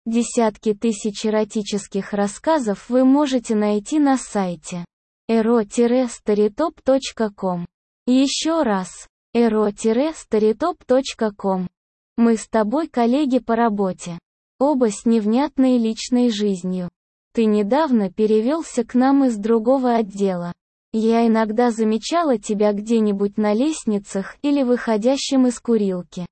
Десятки тысяч эротических рассказов вы можете найти на сайте ero-storytop.com. Еще раз, ero-storytop.com. Мы с тобой коллеги по работе. Оба с невнятной личной жизнью. Ты недавно перевелся к нам из другого отдела. Я иногда замечала тебя где-нибудь на лестницах или выходящим из курилки.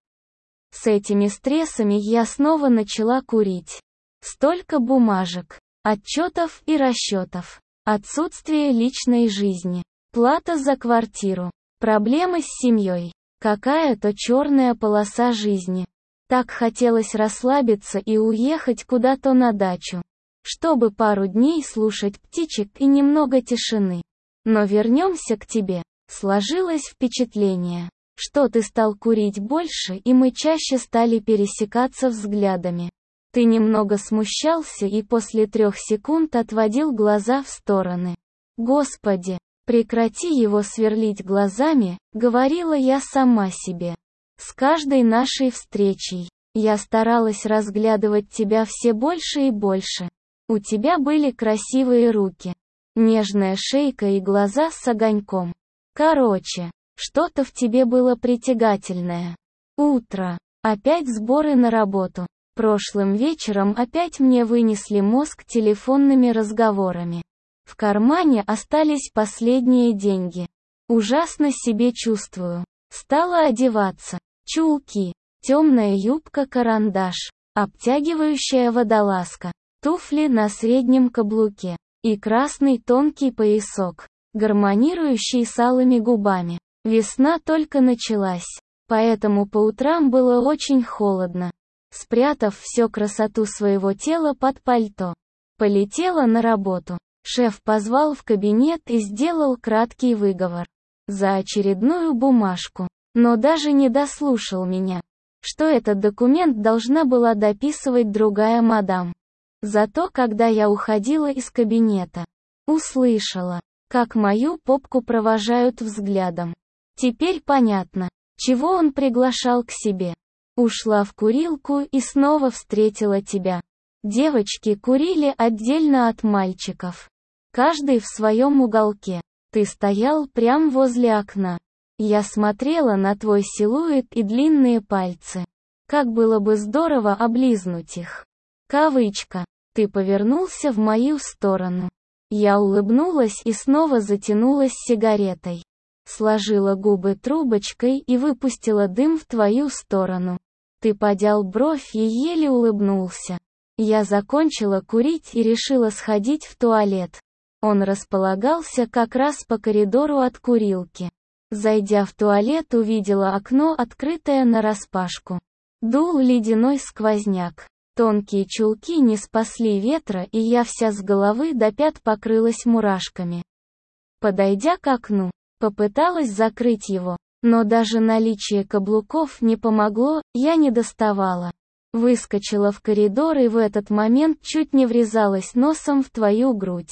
С этими стрессами я снова начала курить. Столько бумажек, отчетов и расчетов. Отсутствие личной жизни. Плата за квартиру. Проблемы с семьей. Какая-то черная полоса жизни. Так хотелось расслабиться и уехать куда-то на дачу. Чтобы пару дней слушать птичек и немного тишины. Но вернемся к тебе. Сложилось впечатление, что ты стал курить больше, и мы чаще стали пересекаться взглядами. Ты немного смущался и после 3 секунд отводил глаза в стороны. Господи, прекрати его сверлить глазами, говорила я сама себе. С каждой нашей встречей я старалась разглядывать тебя все больше и больше. У тебя были красивые руки, нежная шейка и глаза с огоньком. Короче, что-то в тебе было притягательное. Утро. Опять сборы на работу. Прошлым вечером опять мне вынесли мозг телефонными разговорами. В кармане остались последние деньги. Ужасно себе чувствую. Стала одеваться. Чулки, темная юбка-карандаш, обтягивающая водолазка, туфли на среднем каблуке и красный тонкий поясок, гармонирующий с алыми губами. Весна только началась, поэтому по утрам было очень холодно. Спрятав всю красоту своего тела под пальто, полетела на работу. Шеф позвал в кабинет и сделал краткий выговор за очередную бумажку, но даже не дослушал меня, что этот документ должна была дописывать другая мадам. Зато когда я уходила из кабинета, услышала, как мою попку провожают взглядом. Теперь понятно, чего он приглашал к себе. Ушла в курилку и снова встретила тебя. Девочки курили отдельно от мальчиков. Каждый в своем уголке. Ты стоял прямо возле окна. Я смотрела на твой силуэт и длинные пальцы. Как было бы здорово облизнуть их. Кавычка. Ты повернулся в мою сторону. Я улыбнулась и снова затянулась сигаретой. Сложила губы трубочкой и выпустила дым в твою сторону. Ты поднял бровь и еле улыбнулся. Я закончила курить и решила сходить в туалет. Он располагался как раз по коридору от курилки. Зайдя в туалет, увидела окно, открытое нараспашку. Дул ледяной сквозняк. Тонкие чулки не спасли ветра, и я вся с головы до пят покрылась мурашками. Подойдя к окну, попыталась закрыть его, но даже наличие каблуков не помогло, я не доставала. Выскочила в коридор и в этот момент чуть не врезалась носом в твою грудь.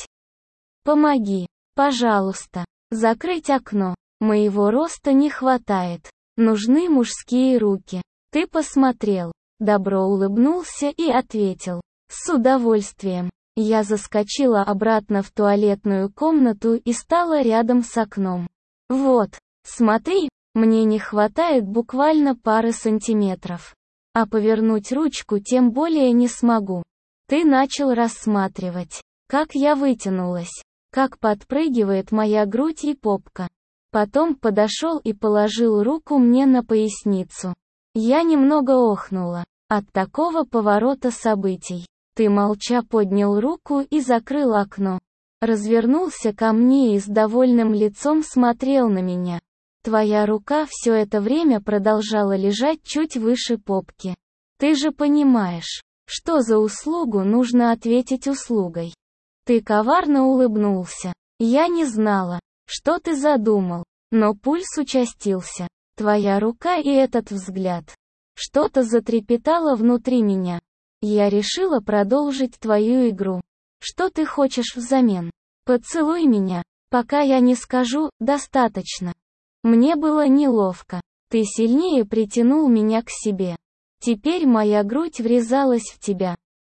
Помоги, пожалуйста, закрыть окно. Моего роста не хватает. Нужны мужские руки. Ты посмотрел. Добро улыбнулся и ответил. С удовольствием. Я заскочила обратно в туалетную комнату и стала рядом с окном. Вот, смотри, мне не хватает буквально пары сантиметров. А повернуть ручку тем более не смогу. Ты начал рассматривать, как я вытянулась, как подпрыгивает моя грудь и попка. Потом подошел и положил руку мне на поясницу. Я немного охнула от такого поворота событий. Ты молча поднял руку и закрыл окно. Развернулся ко мне и с довольным лицом смотрел на меня. Твоя рука все это время продолжала лежать чуть выше попки. Ты же понимаешь, что за услугу нужно ответить услугой. Ты коварно улыбнулся. Я не знала, что ты задумал, но пульс участился. Твоя рука и этот взгляд. Что-то затрепетало внутри меня. Я решила продолжить твою игру. Что ты хочешь взамен? Поцелуй меня, пока я не скажу «достаточно». Мне было неловко. Ты сильнее притянул меня к себе. Теперь моя грудь врезалась в тебя.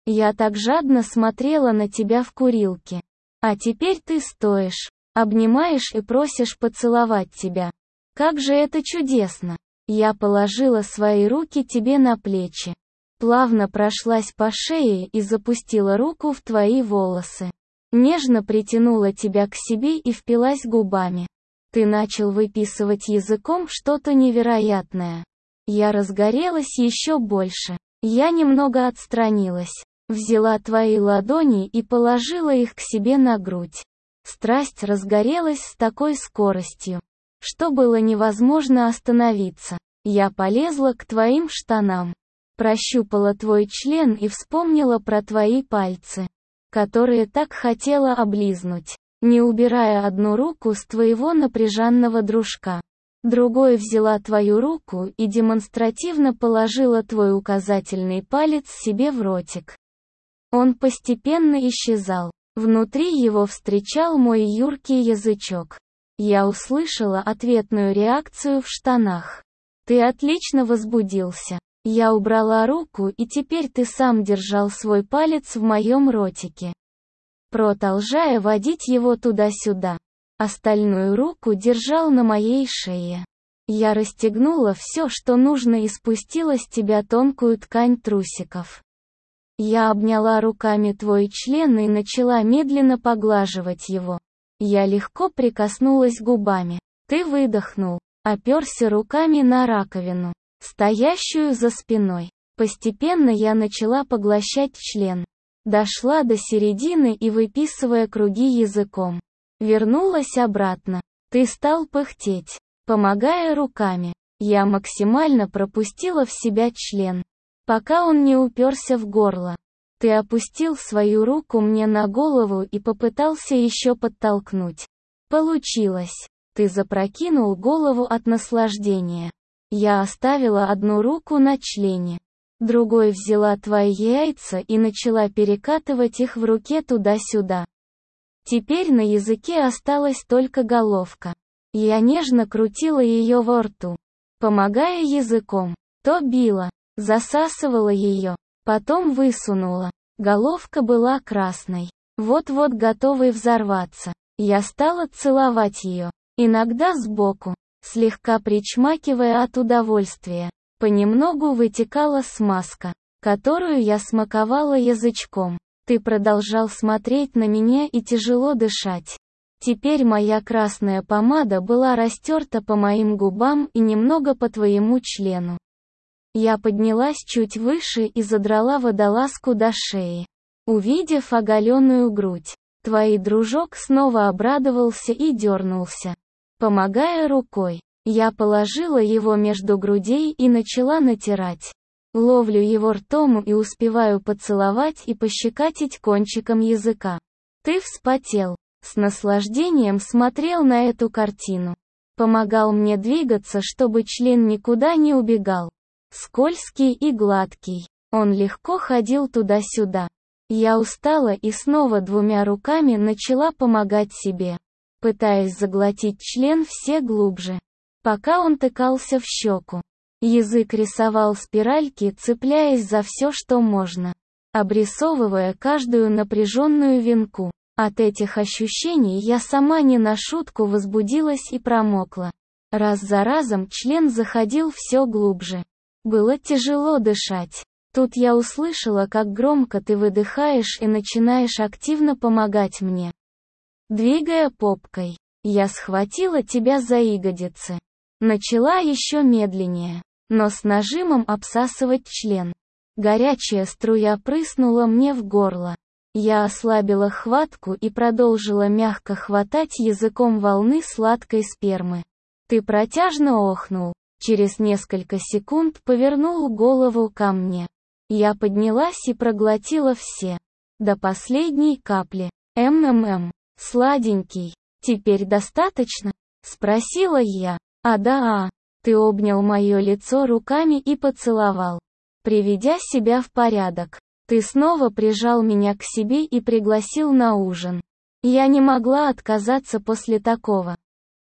Я так жадно смотрела на тебя в курилке. А теперь ты стоишь, обнимаешь и просишь поцеловать тебя. Как же это чудесно! Я положила свои руки тебе на плечи. Плавно прошлась по шее и запустила руку в твои волосы. Нежно притянула тебя к себе и впилась губами. Ты начал выписывать языком что-то невероятное. Я разгорелась еще больше. Я немного отстранилась. Взяла твои ладони и положила их к себе на грудь. Страсть разгорелась с такой скоростью, что было невозможно остановиться. Я полезла к твоим штанам. Прощупала твой член и вспомнила про твои пальцы, которые так хотела облизнуть, не убирая одну руку с твоего напряженного дружка. Другой взяла твою руку и демонстративно положила твой указательный палец себе в ротик. Он постепенно исчезал. Внутри его встречал мой юркий язычок. Я услышала ответную реакцию в штанах. Ты отлично возбудился. Я убрала руку, и теперь ты сам держал свой палец в моем ротике, продолжая водить его туда-сюда. Остальную руку держал на моей шее. Я расстегнула все, что нужно, и спустила с тебя тонкую ткань трусиков. Я обняла руками твой член и начала медленно поглаживать его. Я легко прикоснулась губами. Ты выдохнул, оперся руками на раковину, стоящую за спиной. Постепенно я начала поглощать член. Дошла до середины и, выписывая круги языком, вернулась обратно. Ты стал пыхтеть, помогая руками. Я максимально пропустила в себя член, пока он не уперся в горло. Ты опустил свою руку мне на голову и попытался еще подтолкнуть. Получилось. Ты запрокинул голову от наслаждения. Я оставила одну руку на члене. Другой взяла твои яйца и начала перекатывать их в руке туда-сюда. Теперь на языке осталась только головка. Я нежно крутила ее во рту, помогая языком. То била, засасывала ее, потом высунула. Головка была красной, вот-вот готовой взорваться. Я стала целовать ее, иногда сбоку, слегка причмакивая от удовольствия. Понемногу вытекала смазка, которую я смаковала язычком. Ты продолжал смотреть на меня и тяжело дышать. Теперь моя красная помада была растерта по моим губам и немного по твоему члену. Я поднялась чуть выше и задрала водолазку до шеи. Увидев оголенную грудь, твой дружок снова обрадовался и дернулся. Помогая рукой, я положила его между грудей и начала натирать. Ловлю его ртом и успеваю поцеловать и пощекотить кончиком языка. Ты вспотел, с наслаждением смотрел на эту картину. Помогал мне двигаться, чтобы член никуда не убегал. Скользкий и гладкий, он легко ходил туда-сюда. Я устала и снова двумя руками начала помогать себе, пытаясь заглотить член все глубже, пока он тыкался в щеку. Язык рисовал спиральки, цепляясь за все, что можно, обрисовывая каждую напряженную венку. От этих ощущений я сама не на шутку возбудилась и промокла. Раз за разом член заходил все глубже. Было тяжело дышать. Тут я услышала, как громко ты выдыхаешь и начинаешь активно помогать мне. Двигая попкой, я схватила тебя за ягодицы. Начала еще медленнее, но с нажимом обсасывать член. Горячая струя прыснула мне в горло. Я ослабила хватку и продолжила мягко хватать языком волны сладкой спермы. Ты протяжно охнул. Через несколько секунд повернул голову ко мне. Я поднялась и проглотила все. До последней капли. Сладенький. Теперь достаточно? Спросила я. А да. Ты обнял мое лицо руками и поцеловал, приведя себя в порядок. Ты снова прижал меня к себе и пригласил на ужин. Я не могла отказаться после такого.